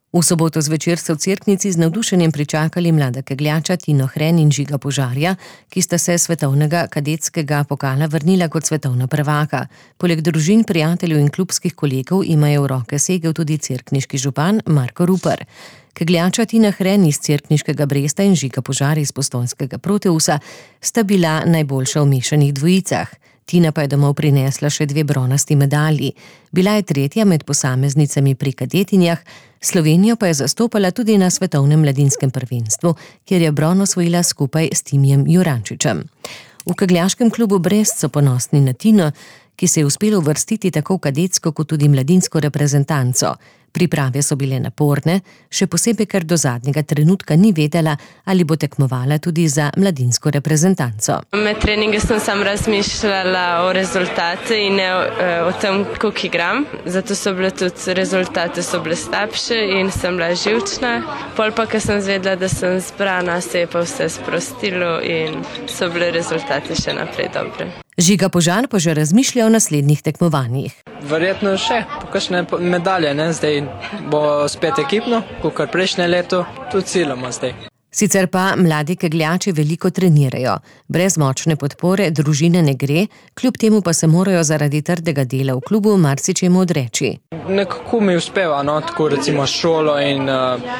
V soboto zvečer so v Cerknici z navdušenjem pričakali mlada kegljača Tino Hren in Žiga Požarja, ki sta se svetovnega kadetskega pokala vrnila kot svetovna prvaka. Poleg družin, prijateljev in klubskih kolegov imajo v roke segel tudi cerkniški župan Marko Rupar. Kegljača Tina Hren iz cerkniškega Bresta in Žiga Požar iz postojnskega Proteusa sta bila najboljša v mešanih dvojicah. Tina pa je domov prinesla še 2 bronasti medalji. Bila je 3. med posameznicami pri kadetinjah, Slovenijo pa je zastopala tudi na svetovnem mladinskem prvenstvu, kjer je bron osvojila skupaj s Timijem Jurančičem. V kegljaškem klubu Brest so ponosni na Tino, ki se je uspelo uvrstiti tako v kadetsko kot tudi mladinsko reprezentanco. Priprave so bile naporne, še posebej, ker do zadnjega trenutka ni vedela, ali bo tekmovala tudi za mladinsko reprezentanco. Med treningi sem samo razmišljala o rezultatu in ne o tem, koliko igram. Zato so bile tudi rezultate slabše in sem bila živčna. Pol pa, ko sem zvedela, da sem zbrana, se je pa vse sprostilo in so bile rezultate še naprej dobre. Žiga Požar pa že razmišlja o naslednjih tekmovanjih. Verjetno še kakšne medalje, zdaj bo spet ekipno, kakor prejšnje leto, tudi ciljamo zdaj. Sicer pa mladi kegljači veliko trenirajo. Brez močne podpore družine ne gre, kljub temu pa se morajo zaradi trdega dela v klubu marsičemu odreči. Nekako mi uspeva, tako recimo s šolo in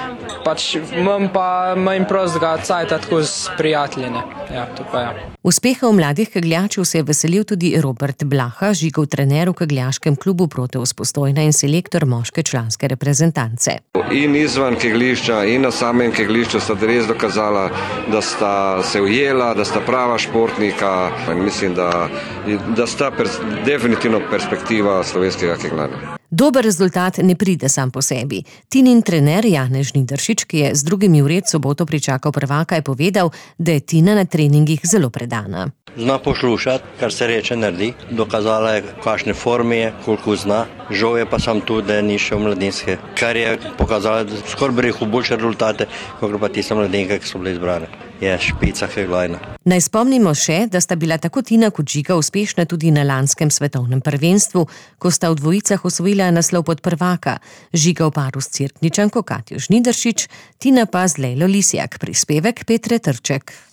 imam pa manj prostega cajta tako s prijateljine. To pa ja. Uspeha v mladih kegljačev se je veselil tudi Robert Blaha, Žigov trener v kegljaškem klubu Proteus Postojna in selektor moške članske reprezentance. In izvan keglišča in na samem keglišču sta res dokazala, da sta se ujela, da sta prava športnika. Mislim, da sta definitivno perspektiva slovenskega kegljanja. Dober rezultat ne pride sam po sebi. Tinin trener Janez Žnidaršič, ki je z drugimi vred soboto pričakal prvaka, je povedal, da je Tina na treningih zelo predana. Zna poslušati, kar se reče naredi. Dokazala je, kakšne forme je, koliko zna. Žal je pa sam tu, da ni še v mladinske, kar je pokazala, da skoraj bi rekel boljše rezultate, kot pa tiste mladinke, ki so bile izbrane. Je špica keglajna. Naj spomnimo še, da sta bila tako Tina kot Žiga uspešna tudi na lanskem svetovnem prvenstvu, ko sta v dvojicah osvojila naslov podprvaka. Žiga v paru s Cerkničanko Katjo Žnidaršič, Tina pa z Lejlo Lisjak, prispevek Petre Trček.